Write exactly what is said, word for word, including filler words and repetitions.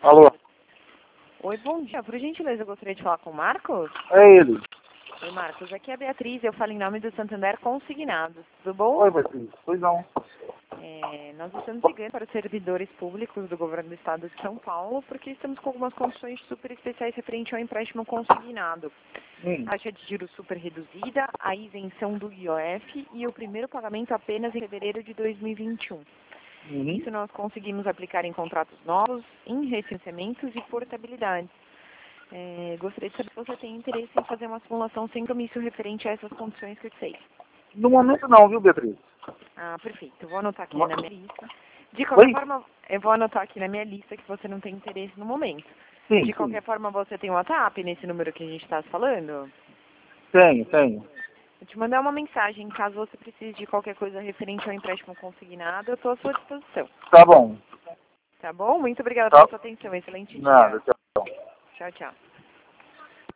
Alô? Oi, bom dia. Por gentileza, eu gostaria de falar com o Marcos. É ele. Oi, Marcos. Aqui é a Beatriz, eu falo em nome do Santander Consignados. Tudo bom? Oi, Beatriz. Pois não. É, nós estamos ligando para os servidores públicos do governo do estado de São Paulo, porque estamos com algumas condições super especiais referente ao empréstimo consignado. Hum. Taxa de juros super reduzida, a isenção do I O F e o primeiro pagamento apenas em fevereiro de dois mil e vinte e um. Uhum. Isso nós conseguimos aplicar em contratos novos, em recenseamentos e portabilidades. É, gostaria de saber se você tem interesse em fazer uma simulação sem compromisso referente a essas condições que eu sei. No momento não, viu, Beatriz? Ah, perfeito. Eu vou anotar aqui Mo- na minha lista. De qualquer Oi? forma, eu vou anotar aqui na minha lista que você não tem interesse no momento. Sim, De sim. qualquer forma, você tem um WhatsApp nesse número que a gente está falando? Tenho, tenho. Vou te mandar uma mensagem, caso você precise de qualquer coisa referente ao empréstimo consignado, eu estou à sua disposição. Tá bom. Tá bom? Muito obrigada Tá. pela sua atenção. Excelente Nada, dia. tchau. Tchau, tchau.